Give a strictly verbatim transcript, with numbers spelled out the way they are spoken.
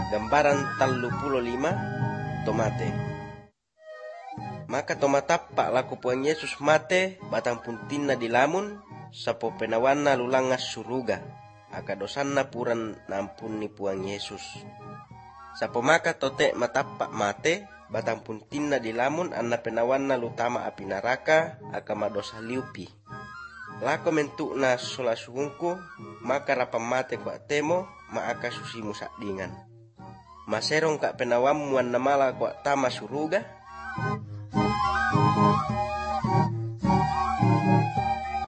Gambaran tallu puluh lima tomate. Maka tomatappa laku Puang Yesus mate batang puntinna di lamun sapo penawanna lulangas suruga aka dosanna puran nampuni Puang Yesus. Sapo maka tote matappa mate batang puntinna di lamun anna penawanna lutama api neraka aka madosa liupi. Lako mentukna sola sungku maka rapa mate kwa temo ma aka susimu sakdingan. Maserong kak penawam muan namala kwa tama suruga.